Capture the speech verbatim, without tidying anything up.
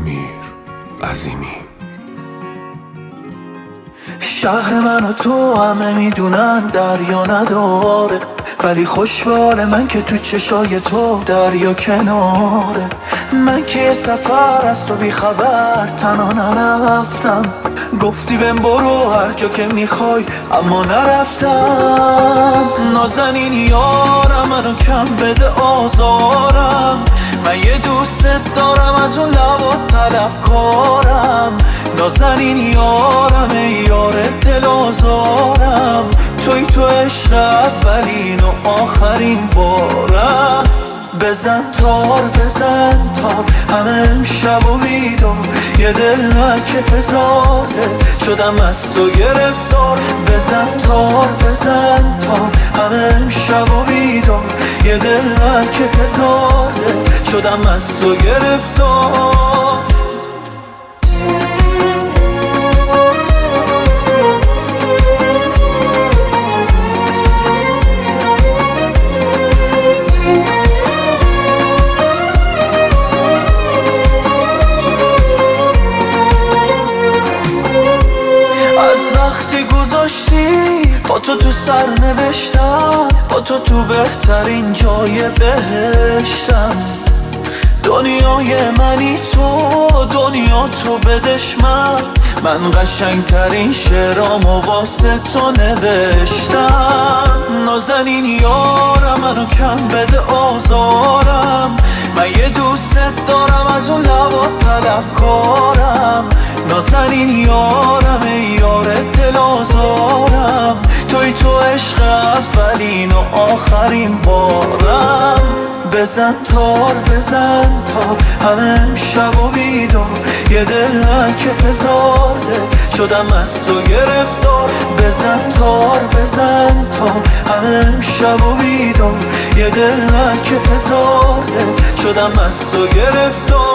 امیر عظیمی. شهر من و تو همه میدونن دریا نداره، ولی خوشبال من که تو چشای تو دریا کناره. من که یه سفر از تو بی خبر تنها نرفتم، گفتی بهم برو هر جا که میخوای اما نرفتم. نازنین یارم منو کم بده آزارم، من یه دوست دارم از اون لبات طلبکارم. نازنین یارم ای یار دل آزارم، توی تو عشق اولین و آخرین بارم. بزن تار بزن تار همه امشب و بیدار، یه دل که هزاره شدم از تو گرفتار. بزن تار بزن تار همه امشب و بیدار، یه دل که هزاره شدم از تو گرفتار. وقتی گذاشتی با تو تو سر نوشتم، با تو تو بهترین جای بهشتم. دنیای منی تو، دنیا تو بدش من، من قشنگترین شعرامو واسه تو نوشتم. نازنین یارم منو کم بده آزارم، من یه دوست دارم از اون لبات طلبکارم. نازنین یارم ای یار دل آزارم، توی تو عشق اولین و آخرین بارم. بزن تار بزن تار همه امشب و بیدار، یه دل که هزاره شدم از تو گرفتار. بزن تار بزن تار همه امشب و بیدار، یه دل که هزاره شدم از تو گرفتار.